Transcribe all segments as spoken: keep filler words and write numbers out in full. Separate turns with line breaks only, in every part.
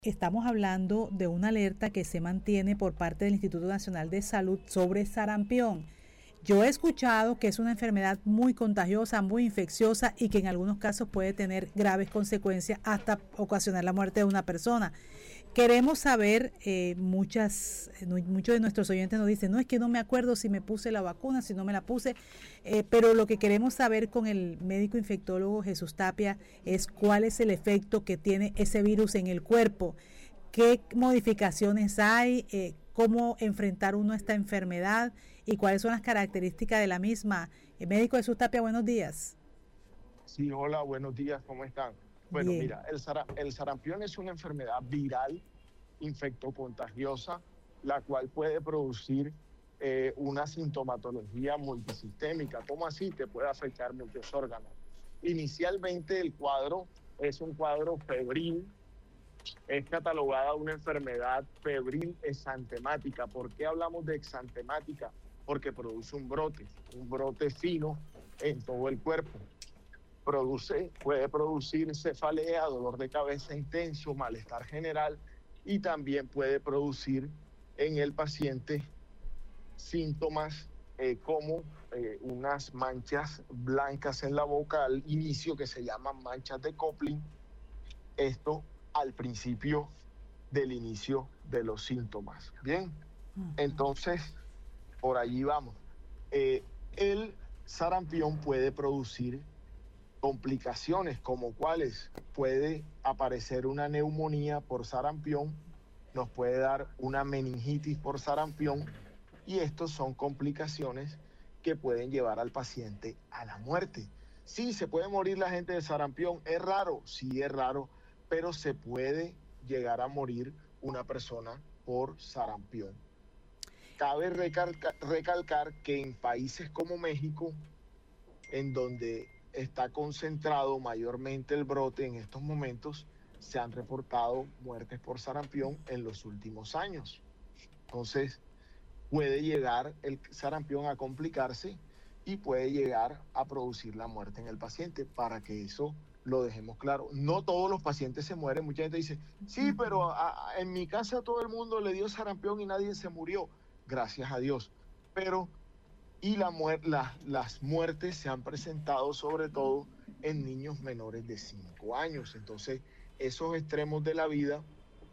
Estamos hablando de una alerta que se mantiene por parte del Instituto Nacional de Salud sobre sarampión. Yo he escuchado que es una enfermedad muy contagiosa, muy infecciosa y que en algunos casos puede tener graves consecuencias hasta ocasionar la muerte de una persona. Queremos saber, eh, muchas, muchos de nuestros oyentes nos dicen, no, es que no me acuerdo si me puse la vacuna, si no me la puse, eh, pero lo que queremos saber con el médico infectólogo Jesús Tapia es cuál es el efecto que tiene ese virus en el cuerpo, qué modificaciones hay, eh, cómo enfrentar uno esta enfermedad y cuáles son las características de la misma. El médico Jesús Tapia, buenos días.
Sí, hola, buenos días, ¿cómo están? Bueno,
Bien.
mira, el, sara- el sarampión es una enfermedad viral infectocontagiosa, la cual puede producir eh, una sintomatología multisistémica. ¿Cómo así? Te puede afectar muchos órganos. Inicialmente el cuadro es un cuadro febril, es catalogada una enfermedad febril exantemática. ¿Por qué hablamos de exantemática? Porque produce un brote, un brote fino en todo el cuerpo. Produce, puede producir cefalea, dolor de cabeza intenso, malestar general y también puede producir en el paciente síntomas eh, como eh, unas manchas blancas en la boca al inicio que se llaman manchas de Kopling. Esto al principio del inicio de los síntomas. Bien, entonces por allí vamos. Eh, el sarampión puede producir complicaciones como cuáles puede aparecer una neumonía por sarampión, nos puede dar una meningitis por sarampión y estos son complicaciones que pueden llevar al paciente a la muerte. Sí, se puede morir la gente de sarampión, es raro, sí es raro, pero se puede llegar a morir una persona por sarampión. Cabe recalca, recalcar que en países como México, en donde está concentrado mayormente el brote en estos momentos, se han reportado muertes por sarampión en los últimos años. Entonces, puede llegar el sarampión a complicarse y puede llegar a producir la muerte en el paciente, para que eso lo dejemos claro. No todos los pacientes se mueren. Mucha gente dice, sí, pero a, a, en mi casa todo el mundo le dio sarampión y nadie se murió. Gracias a Dios. Pero y la muer la, las muertes se han presentado sobre todo en niños menores de cinco años. Entonces, esos extremos de la vida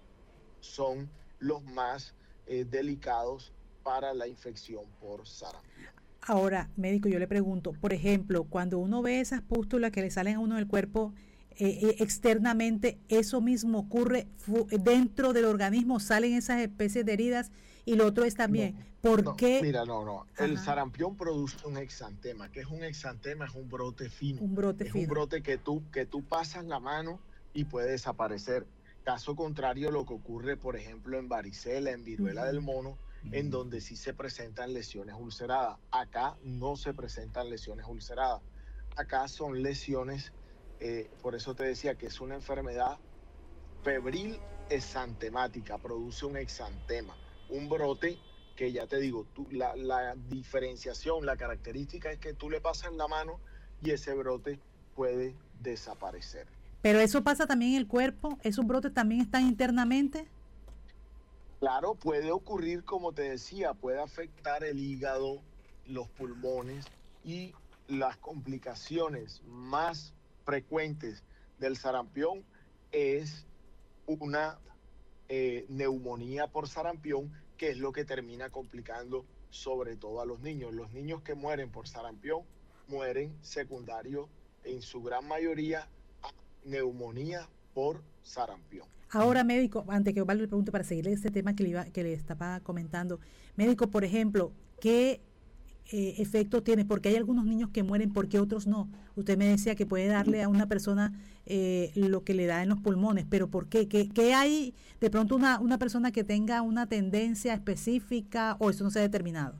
son los más eh, delicados para la infección por sarampión.
Ahora, médico, yo le pregunto, por ejemplo, cuando uno ve esas pústulas que le salen a uno del cuerpo eh, eh, externamente, ¿eso mismo ocurre dentro del organismo? ¿Salen esas especies de heridas? Y lo otro es también,
No,
¿por
no,
qué?
mira, no, no. El
Ajá,
sarampión produce un exantema. ¿Qué es un exantema? Es un brote fino.
un brote
Es un
fino.
brote que tú, que tú pasas la mano y puede desaparecer. Caso contrario, lo que ocurre, por ejemplo, en varicela, en viruela del
Uh-huh.
mono, en donde sí se presentan lesiones ulceradas. Acá no se presentan lesiones ulceradas. Acá son lesiones, eh, por eso te decía que es una enfermedad febril exantemática, produce un exantema, un brote que ya te digo, tú, la, la diferenciación, la característica es que tú le pasas la mano y ese brote puede desaparecer.
Pero eso pasa también en el cuerpo, esos brotes también están internamente.
Claro, puede ocurrir, como te decía, puede afectar el hígado, los pulmones y las complicaciones más frecuentes del sarampión es una eh, neumonía por sarampión, que es lo que termina complicando sobre todo a los niños. Los niños que mueren por sarampión mueren secundario en su gran mayoría a neumonía por sarampión.
Ahora, médico, antes que Osvaldo le pregunte para seguirle este tema que le, iba, que le estaba comentando, médico, por ejemplo, ¿qué eh, efecto tiene? Porque hay algunos niños que mueren, porque otros no. Usted me decía que puede darle a una persona eh, lo que le da en los pulmones, pero ¿por qué? ¿Qué, qué hay de pronto una, una persona que tenga una tendencia específica o eso no se ha determinado?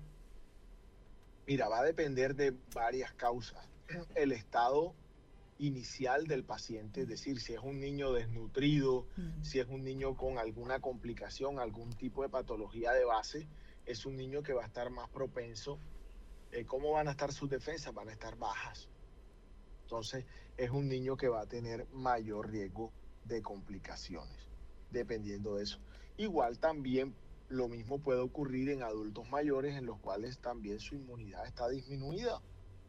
Mira, va a depender de varias causas. El estado inicial del paciente, es decir, si es un niño desnutrido, si es un niño con alguna complicación, algún tipo de patología de base, es un niño que va a estar más propenso. Eh, ¿Cómo van a estar sus defensas? Van a estar bajas. Entonces, es un niño que va a tener mayor riesgo de complicaciones. dependiendo de eso. Igual también lo mismo puede ocurrir en adultos mayores en los cuales también su inmunidad está disminuida,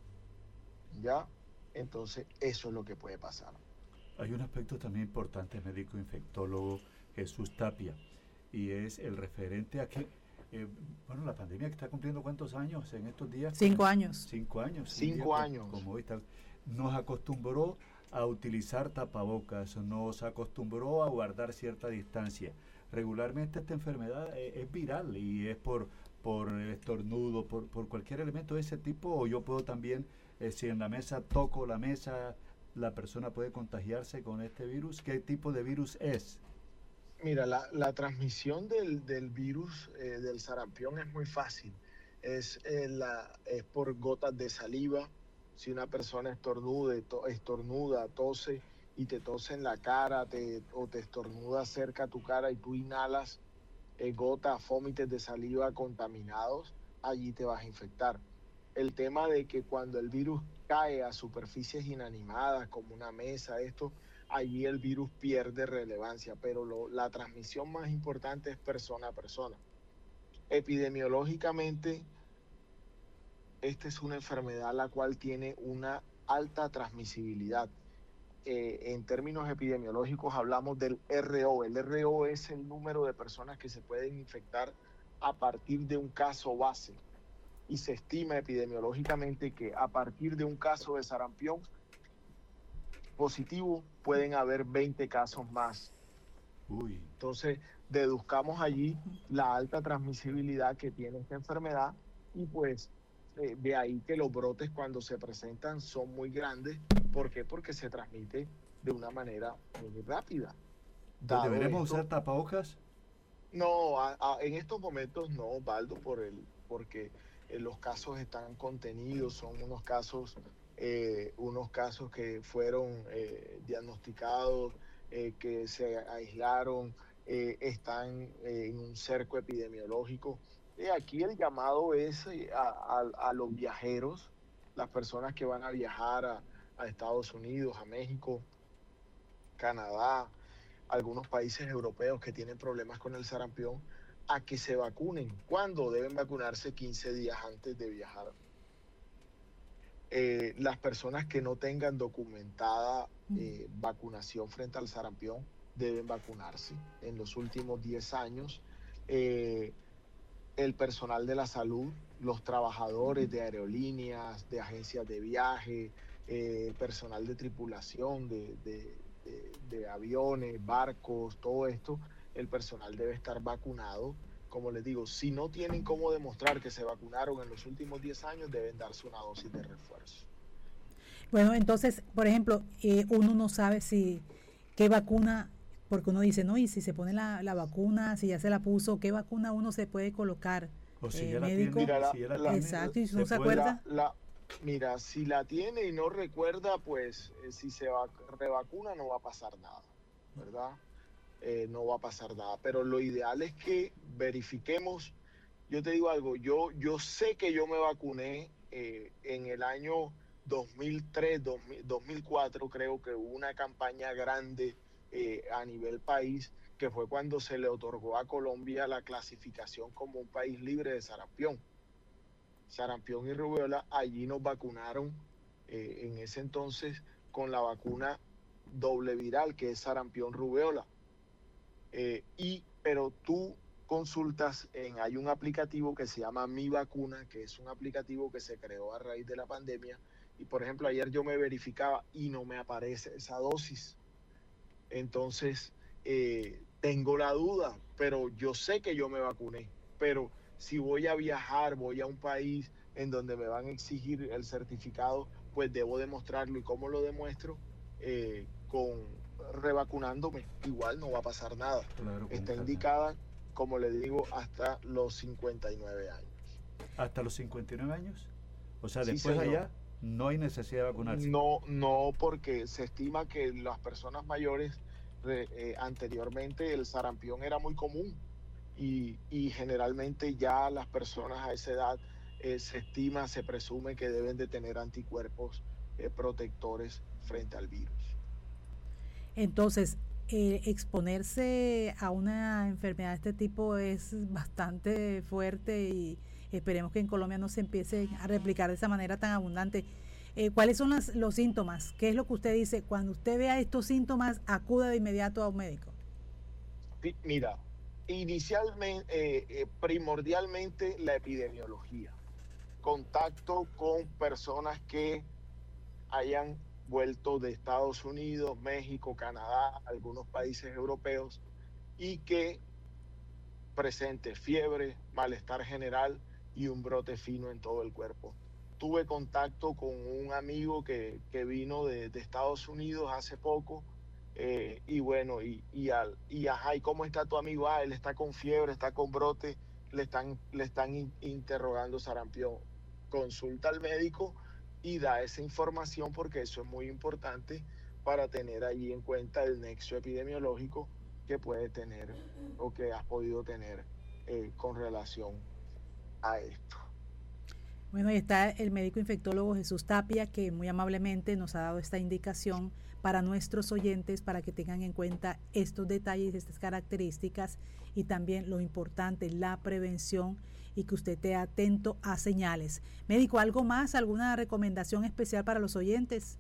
¿ya? Entonces eso es lo que puede pasar.
Hay un aspecto también importante, médico infectólogo Jesús Tapia, y es el referente a que, eh, bueno, la pandemia que está cumpliendo ¿cuántos años en estos días?
Cinco años.
Cinco años.
Cinco años.
Como, como hoy está, nos acostumbró a utilizar tapabocas, nos acostumbró a guardar cierta distancia. Regularmente esta enfermedad es, es viral y es por, por estornudo, por, por cualquier elemento de ese tipo, o yo puedo también, eh, si en la mesa toco la mesa, la persona puede contagiarse con este virus. ¿Qué tipo de virus es?
Mira, la, la transmisión del, del virus eh, del sarampión es muy fácil. Es, eh, la, es por gotas de saliva. Si una persona estornude, to, estornuda, tose y te tose en la cara te, o te estornuda cerca a tu cara y tú inhalas eh, gotas, fómites de saliva contaminados, allí te vas a infectar. El tema de que cuando el virus cae a superficies inanimadas como una mesa, esto, allí el virus pierde relevancia, pero lo, la transmisión más importante es persona a persona. Epidemiológicamente, esta es una enfermedad la cual tiene una alta transmisibilidad. Eh, en términos epidemiológicos hablamos del R O. El R O es el número de personas que se pueden infectar a partir de un caso base. Y se estima epidemiológicamente que a partir de un caso de sarampión positivo pueden haber veinte casos más.
Uy.
Entonces, deduzcamos allí la alta transmisibilidad que tiene esta enfermedad y pues eh, de ahí que los brotes cuando se presentan son muy grandes. ¿Por qué? Porque se transmite de una manera muy rápida.
¿Deberemos esto, usar tapabocas?
No, a, a, en estos momentos no, Baldo, por el, porque eh, los casos están contenidos, son unos casos, eh, unos casos que fueron eh, diagnosticados, eh, que se aislaron, eh, están eh, en un cerco epidemiológico. Eh, aquí el llamado es a, a, a los viajeros, las personas que van a viajar a, a Estados Unidos, a México, Canadá, algunos países europeos que tienen problemas con el sarampión, a que se vacunen. ¿Cuándo? Deben vacunarse quince días antes de viajar. Eh, las personas que no tengan documentada eh, vacunación frente al sarampión deben vacunarse. En los últimos diez años, eh, el personal de la salud, los trabajadores de aerolíneas, de agencias de viaje, eh, personal de tripulación, de, de, de, de aviones, barcos, todo esto, el personal debe estar vacunado. Como les digo, si no tienen cómo demostrar que se vacunaron en los últimos diez años, deben darse una dosis de refuerzo.
Bueno, entonces, por ejemplo, eh, uno no sabe si qué vacuna, porque uno dice, no, y si se pone la, la vacuna, si ya se la puso, ¿qué vacuna uno se puede colocar?
O si
eh,
ya
médico.
La tiene, mira, si ya la
la, exacto, y si no se acuerda.
La, la, mira, si la tiene y no recuerda, pues eh, si se va, revacuna no va a pasar nada, ¿verdad? Eh, no va a pasar nada, pero lo ideal es que verifiquemos. Yo te digo algo, yo, yo sé que yo me vacuné eh, en el año dos mil tres, dos mil, dos mil cuatro, creo que hubo una campaña grande eh, a nivel país, que fue cuando se le otorgó a Colombia la clasificación como un país libre de sarampión. Sarampión y rubiola, allí nos vacunaron eh, en ese entonces con la vacuna doble viral, que es sarampión rubiola. Eh, y, pero tú consultas, en, hay un aplicativo que se llama Mi Vacuna, que es un aplicativo que se creó a raíz de la pandemia, y por ejemplo ayer yo me verificaba y no me aparece esa dosis. Entonces eh, tengo la duda, pero yo sé que yo me vacuné, pero si voy a viajar, voy a un país en donde me van a exigir el certificado, pues debo demostrarlo. ¿Y cómo lo demuestro? Eh, con revacunándome, igual no va a pasar nada.
Claro,
está indicada, como le digo, hasta los cincuenta y nueve años.
¿Hasta los cincuenta y nueve años? O sea,
Sí,
después de
señor.
allá no hay necesidad de vacunarse.
No, no, porque se estima que las personas mayores eh, anteriormente el sarampión era muy común y, y generalmente ya las personas a esa edad eh, se estima, se presume que deben de tener anticuerpos eh, protectores frente al virus.
Entonces, eh, exponerse a una enfermedad de este tipo es bastante fuerte y esperemos que en Colombia no se empiece a replicar de esa manera tan abundante. Eh, ¿Cuáles son las, los síntomas? ¿Qué es lo que usted dice? Cuando usted vea estos síntomas, acuda de inmediato a un médico.
Sí, mira, inicialmente, eh, eh, primordialmente la epidemiología, contacto con personas que hayan vuelto de Estados Unidos, México, Canadá, algunos países europeos, y que presente fiebre, malestar general y un brote fino en todo el cuerpo. Tuve contacto con un amigo que, que vino de, de Estados Unidos hace poco, eh, y bueno, y, y, al, y ajá, ¿y cómo está tu amigo? Ah, él está con fiebre, está con brote, le están, le están in, interrogando sarampión. Consulta al médico y da esa información porque eso es muy importante para tener allí en cuenta el nexo epidemiológico que puede tener o que has podido tener eh, con relación a esto.
Bueno, y está el médico infectólogo Jesús Tapia, que muy amablemente nos ha dado esta indicación para nuestros oyentes, para que tengan en cuenta estos detalles, estas características y también lo importante, la prevención y que usted esté atento a señales. Médico, ¿algo más? ¿Alguna recomendación especial para los oyentes?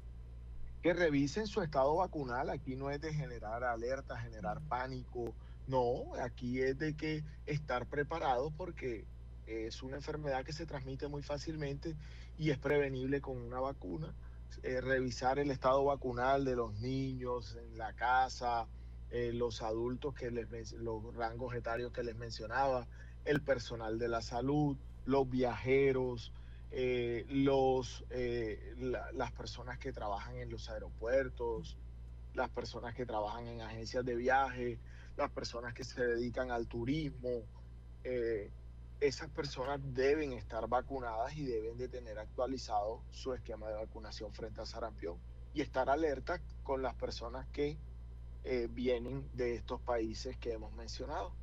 Que revisen su estado vacunal. Aquí no es de generar alerta, generar pánico. No, aquí es de que estar preparados porque es una enfermedad que se transmite muy fácilmente y es prevenible con una vacuna. Eh, revisar el estado vacunal de los niños en la casa, eh, los adultos, que les, los rangos etarios que les mencionaba, el personal de la salud, los viajeros, eh, los, eh, la, las personas que trabajan en los aeropuertos, las personas que trabajan en agencias de viaje, las personas que se dedican al turismo. Eh, esas personas deben estar vacunadas y deben de tener actualizado su esquema de vacunación frente a sarampión y estar alerta con las personas que eh, vienen de estos países que hemos mencionado.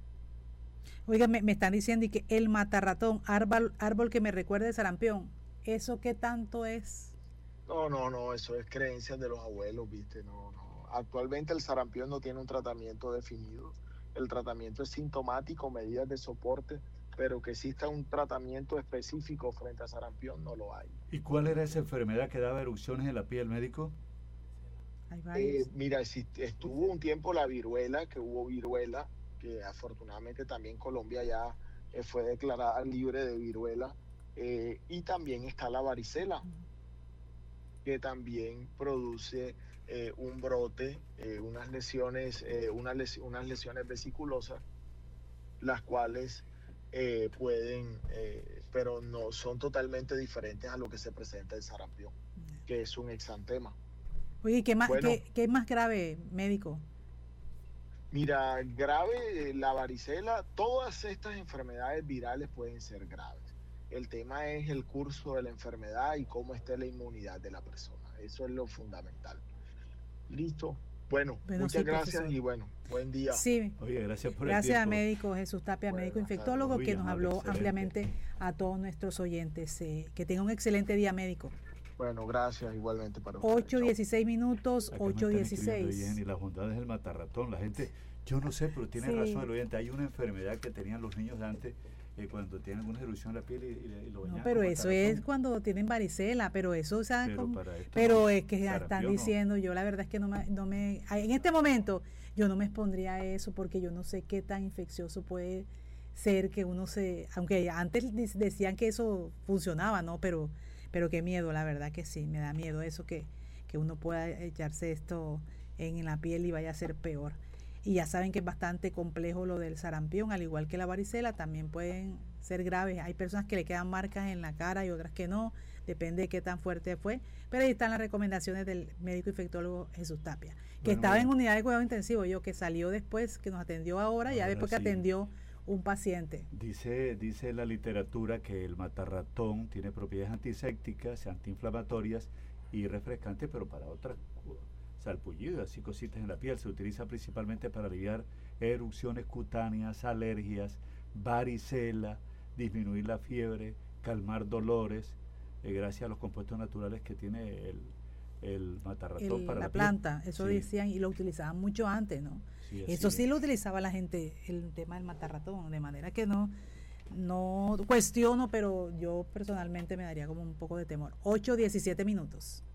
Oiga, me, me están diciendo y que el matarratón, árbol, árbol que me recuerde de sarampión, ¿eso qué tanto es?
No, no, no, eso es creencias de los abuelos, ¿viste? No, no. Actualmente el sarampión no tiene un tratamiento definido. El tratamiento es sintomático, medidas de soporte, pero que exista un tratamiento específico frente a sarampión no lo hay.
¿Y cuál era esa enfermedad que daba erupciones en la piel, médico?
Hay varios.
Eh, mira, si estuvo un tiempo la viruela, que hubo viruela, que afortunadamente también Colombia ya eh, fue declarada libre de viruela, eh, y también está la varicela, que también produce eh, un brote, eh, unas lesiones, eh, unas, les, unas lesiones vesiculosas, las cuales eh, pueden, eh, pero no son totalmente diferentes a lo que se presenta en sarampión, que es un exantema.
Oye, ¿qué más,
Bueno,
¿qué, qué es más grave, médico?
Mira, grave, eh, la varicela, todas estas enfermedades virales pueden ser graves. El tema es el curso de la enfermedad y cómo esté la inmunidad de la persona. Eso es lo fundamental. Listo. Bueno,
Bueno,
muchas
sí,
gracias
profesor.
y bueno, buen día.
Sí.
Oye, gracias por
Gracias
el
a
tiempo.
médico Jesús Tapia,
Bueno,
médico
hasta
infectólogo,
luego.
que nos
Muy
habló
amable,
ampliamente a todos nuestros oyentes. Eh, que tenga un excelente día, médico.
Bueno, gracias igualmente para ustedes.
ocho dieciséis minutos,
Acá me
ocho
están escribiendo,
dieciséis.
Jenny, las bondades del matarratón. La gente, yo no sé, pero tiene
Sí.
razón el oyente. Hay una enfermedad que tenían los niños de antes eh, cuando tienen alguna erupción en la piel y, y, y lo
No,
bañaban
pero
con
eso
matarratón.
es cuando tienen varicela, pero eso, o sea,
Pero
como-
para esto
pero
no.
es que ya están
Sarampión no.
diciendo, yo la verdad es que no me, no me, ay, en este momento yo no me expondría a eso porque yo no sé qué tan infeccioso puede ser que uno se, aunque antes de- decían que eso funcionaba, ¿no? Pero, pero qué miedo, la verdad que sí, me da miedo eso que, que uno pueda echarse esto en la piel y vaya a ser peor. Y ya saben que es bastante complejo lo del sarampión, al igual que la varicela, también pueden ser graves. Hay personas que le quedan marcas en la cara y otras que no, depende de qué tan fuerte fue. Pero ahí están las recomendaciones del médico infectólogo Jesús Tapia, que
Bueno,
estaba
bueno.
en unidad de cuidado intensivo, yo que salió después, que nos atendió ahora, ya
Ahora
después que
sí.
atendió un paciente.
Dice, dice la literatura que el matarratón tiene propiedades antisépticas, antiinflamatorias y refrescantes, pero para otras salpullidos, así cositas en la piel. Se utiliza principalmente para aliviar erupciones cutáneas, alergias, varicela, disminuir la fiebre, calmar dolores, eh, gracias a los compuestos naturales que tiene el, el matarratón
el,
para
la,
la
planta, eso
sí.
decían, y lo utilizaban mucho antes, ¿no?
Sí,
eso sí
es.
lo utilizaba la gente, el tema del matarratón, de manera que no, no cuestiono, pero yo personalmente me daría como un poco de temor. ocho, diecisiete minutos.